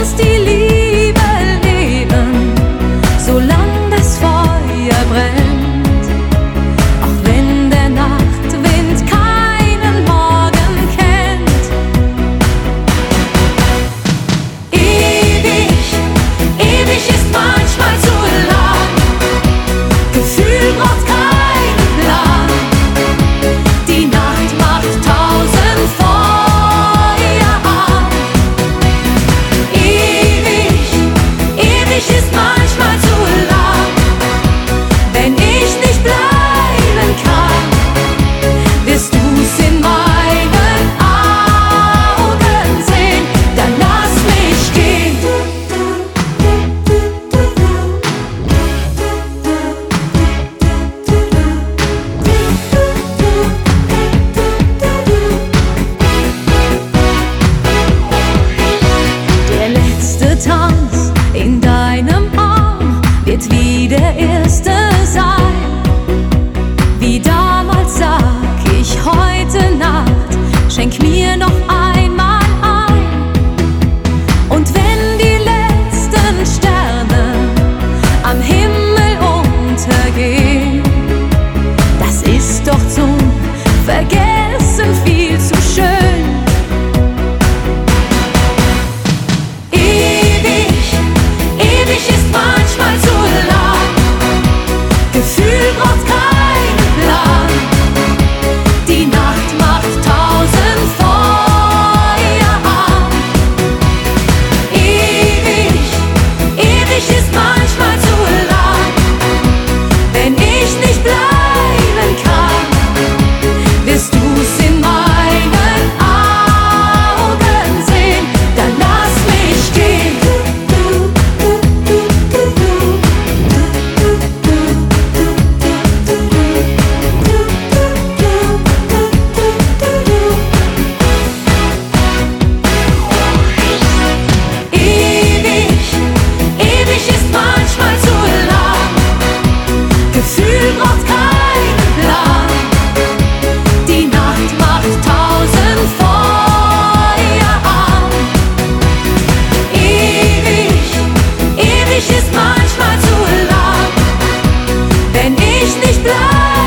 uns die Liebe leben, solange das Feuer brennt. Auch wenn der Nachtwind keinen Morgen kennt. Ewig, ewig ist manchmal zu lang. Gefühl braucht keinen Plan. Die Nacht macht tausend Feuer an. Ewig, ewig ist manchmal zu lang. Wenn ich nicht bleiben kann, wirst du's in meinen Augen sehen. Dann lass mich gehen. Der letzte Tanz in deinem Arm wird wie der erste sein. Wie damals sag ich heute Nacht, schenk mir noch einmal ein. Und wenn die letzten Sterne am Himmel untergehen, das ist doch zum Vergessen viel zu schön. Ewig, ewig ist manchmal zu lang. Gefühl braucht keinen Plan. Die Nacht macht tausend Feuer an. Ewig, ewig ist manchmal zu lang. Wenn ich nicht bleiben kann, wirst du's in meinen Augen sehen. Dann lass mich gehen. Ewig, ewig ist manchmal zu lang. Gefühl braucht keinen Plan. Die Nacht macht tausend Feuer an. Ewig, ewig ist manchmal zu lang. Wenn ich nicht bleibe.